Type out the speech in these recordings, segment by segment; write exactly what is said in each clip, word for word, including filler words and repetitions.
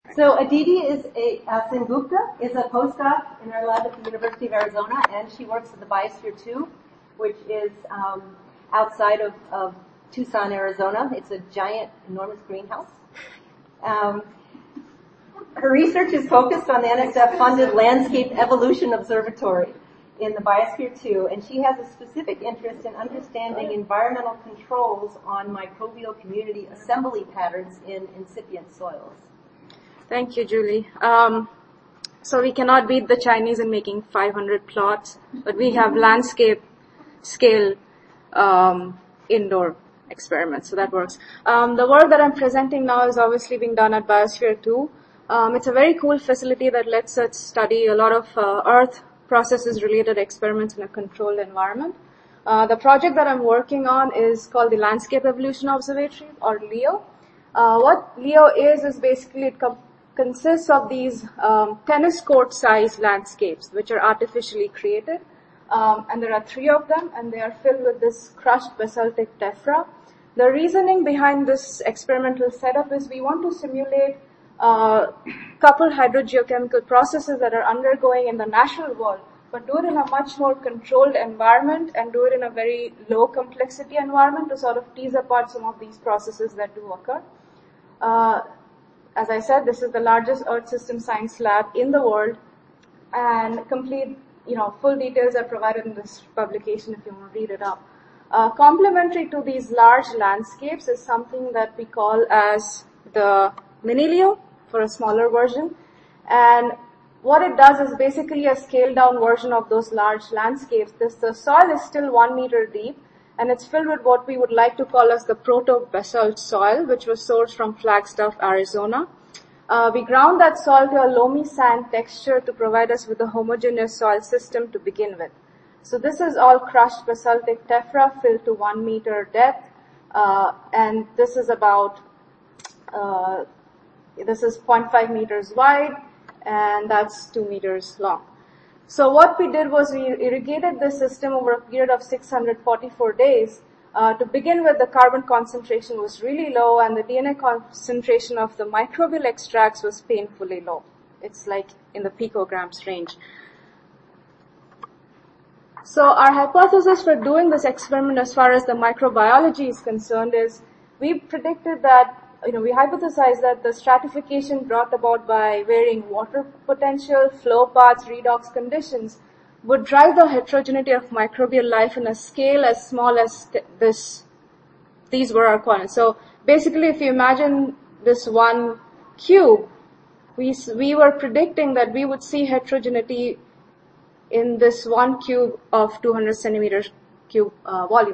So Aditi is a, uh, Sengupta is a postdoc in our lab at the University of Arizona, and she works at the Biosphere two, which is um, outside of, of Tucson, Arizona. It's a giant, enormous greenhouse. Um, her research is focused on the N S F-funded Landscape Evolution Observatory in the Biosphere two, and she has a specific interest in understanding environmental controls on microbial community assembly patterns in incipient soils. Thank you, Julie. Um, so we cannot beat the Chinese in making five hundred plots, but we have landscape scale um, indoor experiments, so that works. Um, the work that I'm presenting now is obviously being done at Biosphere two. Um, it's a very cool facility that lets us study a lot of uh, Earth processes-related experiments in a controlled environment. Uh, the project that I'm working on is called the Landscape Evolution Observatory, or LEO. Uh, what LEO is, is basically it com- consists of these um, tennis court-sized landscapes, which are artificially created. Um, and there are three of them, and they are filled with this crushed basaltic tephra. The reasoning behind this experimental setup is we want to simulate uh, coupled hydrogeochemical processes that are undergoing in the natural world, but do it in a much more controlled environment and do it in a very low complexity environment to sort of tease apart some of these processes that do occur. Uh, as I said, this is the largest Earth System Science lab in the world, and complete, you know, full details are provided in this publication if you want to read it up. Uh, complementary to these large landscapes is something that we call as the mini LEO, for a smaller version. And what it does is basically a scaled down version of those large landscapes. This, the soil is still one meter deep, and it's filled with what we would like to call as the proto-basalt soil, which was sourced from Flagstaff, Arizona. Uh, we ground that soil to a loamy sand texture to provide us with a homogeneous soil system to begin with. So this is all crushed basaltic tephra filled to one meter depth, uh, and this is about, uh, this is zero point five meters wide, and that's two meters long. So what we did was we irrigated this system over a period of six hundred forty-four days. Uh, to begin with, the carbon concentration was really low, and the D N A concentration of the microbial extracts was painfully low. It's like in the picograms range. So our hypothesis for doing this experiment as far as the microbiology is concerned is we predicted that, you know, we hypothesized that the stratification brought about by varying water potential, flow paths, redox conditions would drive the heterogeneity of microbial life in a scale as small as th- this. These were our coordinates. So basically, if you imagine this one cube, we we were predicting that we would see heterogeneity in this one cube of two hundred centimeters cube uh, volume.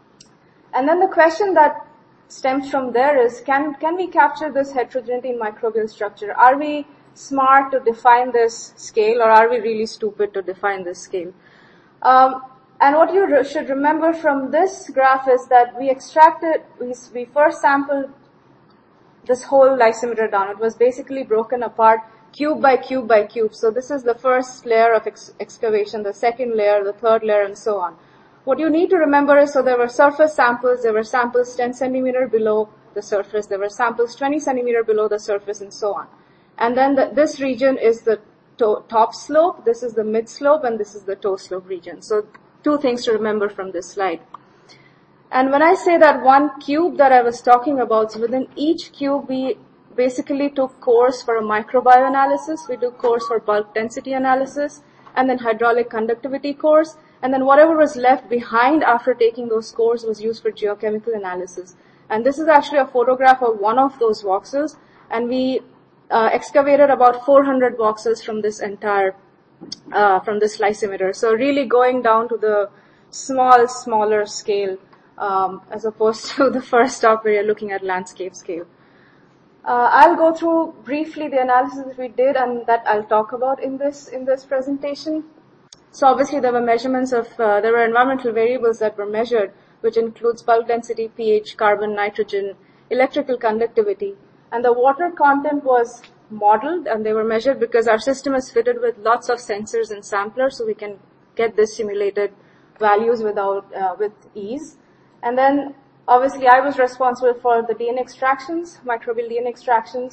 And then the question that stems from there is, can can we capture this heterogeneity in microbial structure? Are we smart to define this scale, or are we really stupid to define this scale? Um, and what you re- should remember from this graph is that we extracted, we, we first sampled this whole lysimeter down. It was basically broken apart cube by cube by cube. So this is the first layer of ex- excavation, the second layer, the third layer, and so on. What you need to remember is, so there were surface samples, there were samples ten centimeter below the surface, there were samples twenty centimeter below the surface, and so on. And then the, this region is the to- top slope, this is the mid slope, and this is the toe slope region. So two things to remember from this slide. And when I say that one cube that I was talking about, so within each cube we basically took cores for a microbioanalysis, we took cores for bulk density analysis, and then hydraulic conductivity cores, and then whatever was left behind after taking those cores was used for geochemical analysis. And this is actually a photograph of one of those voxels, and we uh, excavated about four hundred voxels from this entire, uh, from this lysimeter. So really going down to the small, smaller scale, um, as opposed to the first stop where you're looking at landscape scale. Uh, I'll go through briefly the analysis that we did and that I'll talk about in this, in this presentation. So obviously there were measurements of, uh, there were environmental variables that were measured, which includes bulk density, pH, carbon, nitrogen, electrical conductivity. And the water content was modeled, and they were measured because our system is fitted with lots of sensors and samplers, so we can get the simulated values without, uh, with ease. And then obviously I was responsible for the D N A extractions, microbial D N A extractions.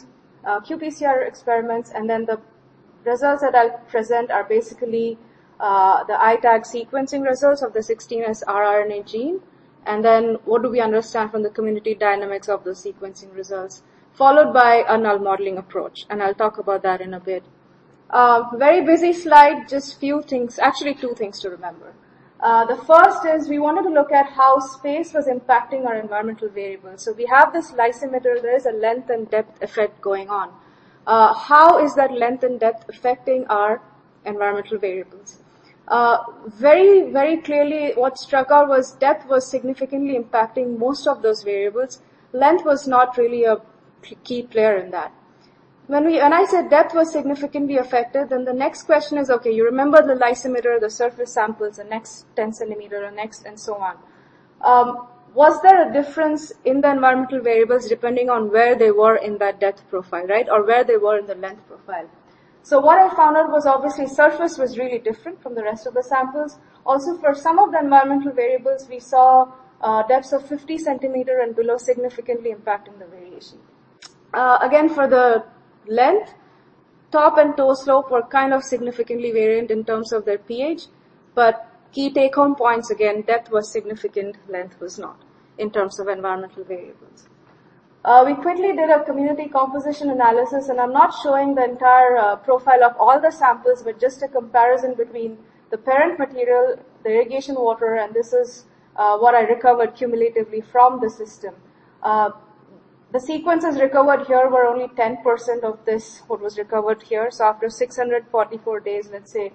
uh, Q P C R experiments, and then the results that I'll present are basically uh, the I TAG sequencing results of the sixteen S rRNA gene, and then what do we understand from the community dynamics of the sequencing results, followed by a null modeling approach, and I'll talk about that in a bit. Uh, very busy slide, just few things, actually two things to remember. Uh, the first is we wanted to look at how space was impacting our environmental variables. So we have this lysimeter, there is a length and depth effect going on. Uh, how is that length and depth affecting our environmental variables? Uh, very, very clearly what struck out was depth was significantly impacting most of those variables. Length was not really a key player in that. When we, when I said depth was significantly affected, then the next question is, okay, you remember the lysimeter, the surface samples, the next ten centimeter, the next, and so on. Um, was there a difference in the environmental variables depending on where they were in that depth profile, right? Or where they were in the length profile? So what I found out was obviously surface was really different from the rest of the samples. Also for some of the environmental variables, we saw uh, depths of fifty centimeter and below significantly impacting the variation. Uh, again, for the length, top and toe slope were kind of significantly variant in terms of their pH, but key take-home points again, depth was significant, length was not, in terms of environmental variables. Uh, we quickly did a community composition analysis, and I'm not showing the entire uh, profile of all the samples, but just a comparison between the parent material, the irrigation water, and this is uh, what I recovered cumulatively from the system. Uh, The sequences recovered here were only ten percent of this, what was recovered here. So after six hundred forty-four days, let's say,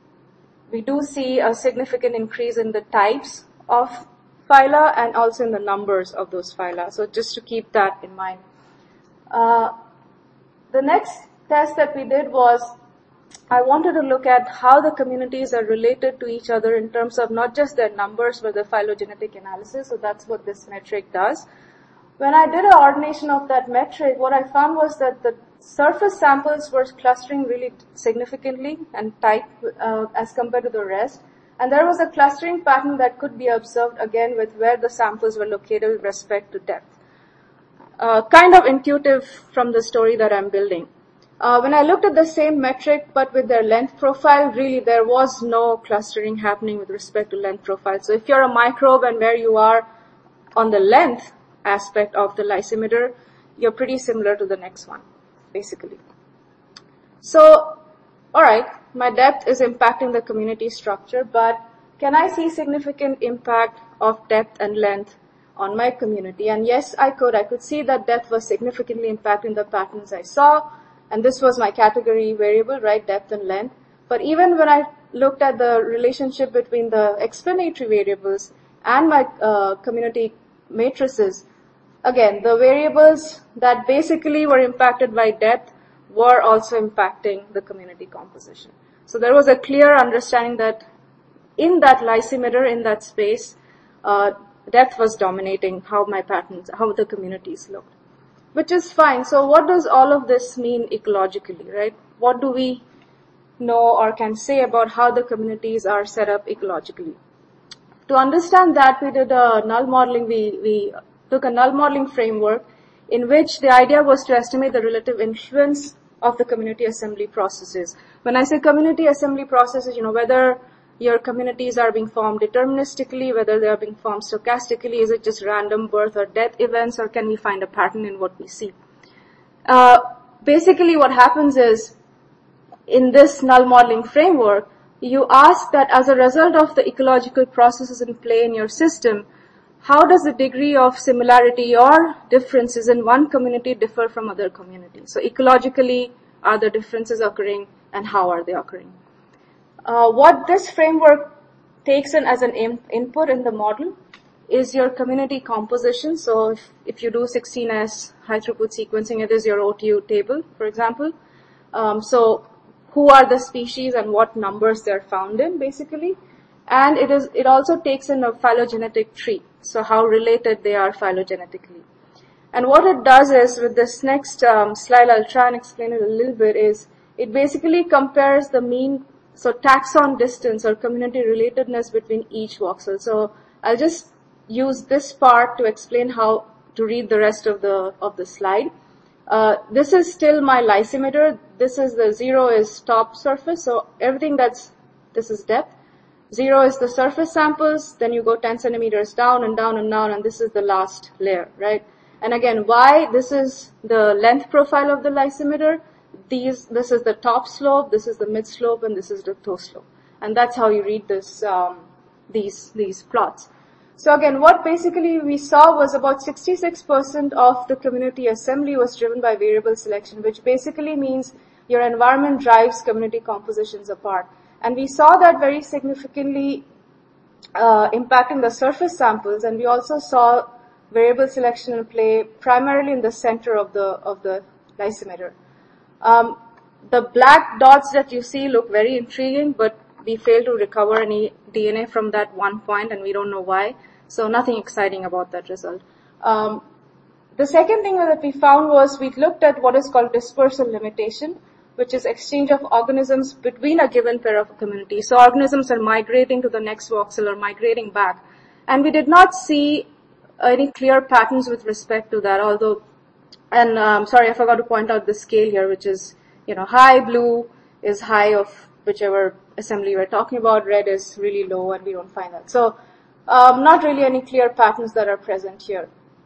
we do see a significant increase in the types of phyla and also in the numbers of those phyla. So just to keep that in mind. Uh, the next test that we did was, I wanted to look at how the communities are related to each other in terms of not just their numbers, but the phylogenetic analysis. So that's what this metric does. When I did an ordination of that metric, what I found was that the surface samples were clustering really significantly and tight uh, as compared to the rest. And there was a clustering pattern that could be observed again with where the samples were located with respect to depth. Uh, kind of intuitive from the story that I'm building. Uh, when I looked at the same metric but with their length profile, really there was no clustering happening with respect to length profile. So if you're a microbe and where you are on the length aspect of the lysimeter, you're pretty similar to the next one, basically. So, alright, my depth is impacting the community structure, but can I see significant impact of depth and length on my community? And yes, I could. I could see that depth was significantly impacting the patterns I saw, and this was my category variable, right, depth and length. But even when I looked at the relationship between the explanatory variables and my uh, community matrices, again, the variables that basically were impacted by depth were also impacting the community composition. So there was a clear understanding that in that lysimeter, in that space, uh, depth was dominating how my patterns, how the communities looked, which is fine. So what does all of this mean ecologically, right? What do we know or can say about how the communities are set up ecologically? To understand that, we did a null modeling, we, we took a null modeling framework in which the idea was to estimate the relative influence of the community assembly processes. When I say community assembly processes, you know, whether your communities are being formed deterministically, whether they are being formed stochastically, is it just random birth or death events, or can we find a pattern in what we see? Uh, basically what happens is, in this null modeling framework, you ask that as a result of the ecological processes in play in your system, how does the degree of similarity or differences in one community differ from other communities? So ecologically, are the differences occurring and how are they occurring? Uh, what this framework takes in as an in- input in the model is your community composition. So if, if you do sixteen S high throughput sequencing, it is your O T U table, for example. Um, so who are the species and what numbers they're found in, basically. And it is, it also takes in a phylogenetic tree. So how related they are phylogenetically. And what it does is, with this next um, slide, I'll try and explain it a little bit, is it basically compares the mean, so taxon distance or community relatedness between each voxel. So I'll just use this part to explain how to read the rest of the, of the slide. Uh, this is still my lysimeter. This is the zero is top surface. So everything that's, this is depth. Zero is the surface samples. Then you go ten centimeters down and down and down, and this is the last layer, right? And again, why? This is the length profile of the lysimeter. These, this is the top slope, this is the mid slope, and this is the toe slope. And that's how you read this, um, these, these plots. So again, what basically we saw was about sixty-six percent of the community assembly was driven by variable selection, which basically means your environment drives community compositions apart. And we saw that very significantly uh, impacting the surface samples, and we also saw variable selection in play primarily in the center of the of the lysimeter. Um, the black dots that you see look very intriguing, but we failed to recover any D N A from that one point, and we don't know why. So nothing exciting about that result. Um, the second thing that we found was we looked at what is called dispersal limitation, which is exchange of organisms between a given pair of communities. So organisms are migrating to the next voxel or migrating back. And we did not see any clear patterns with respect to that, although, and um, sorry, I forgot to point out the scale here, which is, you know, high blue is high of whichever assembly we're talking about, red is really low, and we don't find that. So um, not really any clear patterns that are present here.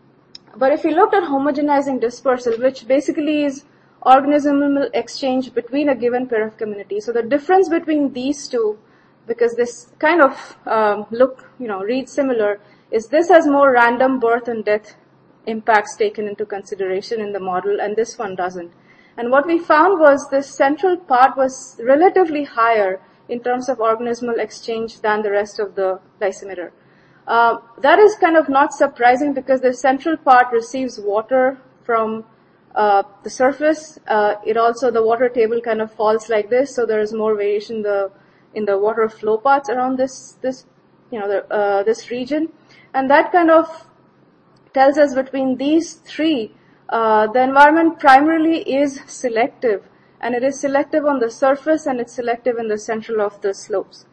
But if we looked at homogenizing dispersal, which basically is organismal exchange between a given pair of communities. So the difference between these two, because this kind of um, look, you know, reads similar, is this has more random birth and death impacts taken into consideration in the model, and this one doesn't. And what we found was this central part was relatively higher in terms of organismal exchange than the rest of the lysimeter. Uh, that is kind of not surprising because the central part receives water from uh, the surface. Uh, it also, the water table kind of falls like this, so there is more variation in the, in the water flow paths around this, this, you know, the, uh, this region. And that kind of tells us between these three, uh, the environment primarily is selective, and it is selective on the surface and it's selective in the central of the slopes.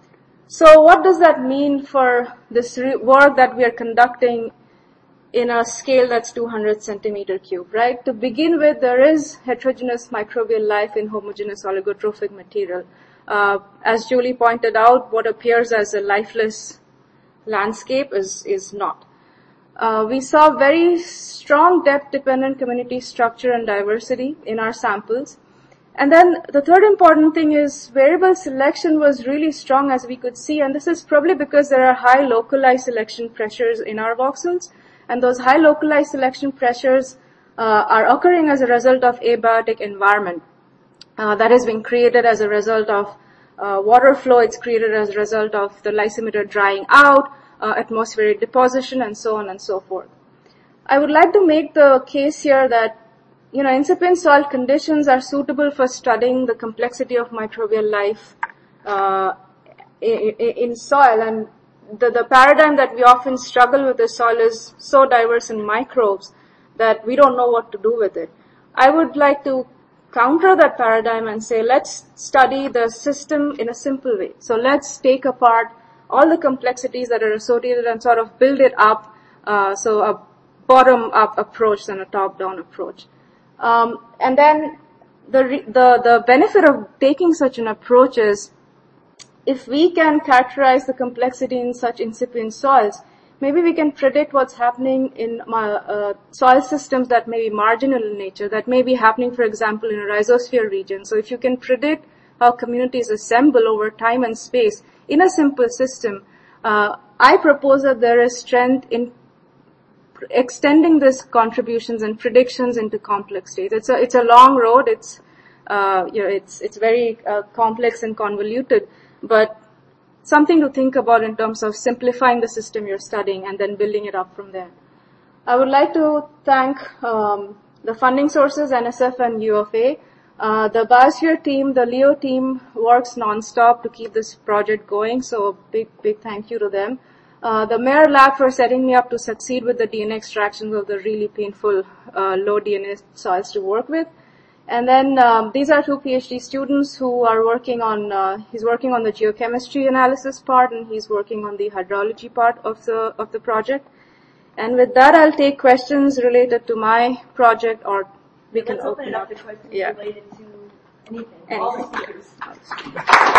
So what does that mean for this re- work that we are conducting in a scale that's two hundred centimeter cube, right? To begin with, there is heterogeneous microbial life in homogeneous oligotrophic material. Uh, as Julie pointed out, what appears as a lifeless landscape is, is not. Uh, we saw very strong depth-dependent community structure and diversity in our samples. And then the third important thing is variable selection was really strong, as we could see, and this is probably because there are high localized selection pressures in our voxels, and those high localized selection pressures uh, are occurring as a result of abiotic environment. Uh, that has been created as a result of uh, water flow, it's created as a result of the lysimeter drying out, uh, atmospheric deposition, and so on and so forth. I would like to make the case here that You know, incipient soil conditions are suitable for studying the complexity of microbial life uh, in, in soil, and the, the paradigm that we often struggle with the soil is so diverse in microbes that we don't know what to do with it. I would like to counter that paradigm and say, let's study the system in a simple way. So let's take apart all the complexities that are associated and sort of build it up, uh, so a bottom-up approach than a top-down approach. Um, and then the, the, the benefit of taking such an approach is if we can characterize the complexity in such incipient soils, maybe we can predict what's happening in uh, soil systems that may be marginal in nature, that may be happening, for example, in a rhizosphere region. So if you can predict how communities assemble over time and space in a simple system, uh, I propose that there is strength in extending these contributions and predictions into complex states. It's a, it's a long road. It's, uh, you know, it's, it's very uh, complex and convoluted, but something to think about in terms of simplifying the system you're studying and then building it up from there. I would like to thank um, the funding sources, N S F and U of A. Uh, the Biosphere team, the Leo team works nonstop to keep this project going, so big, big thank you to them. Uh, the Mayer Lab for setting me up to succeed with the D N A extractions of the really painful uh, low D N A soils to work with. And then um, these are two PhD students who are working on, uh, he's working on the geochemistry analysis part and he's working on the hydrology part of the, of the project. And with that, I'll take questions related to my project or we can Let's open it up up. to questions Yeah. related to anything. Anything. All the speakers.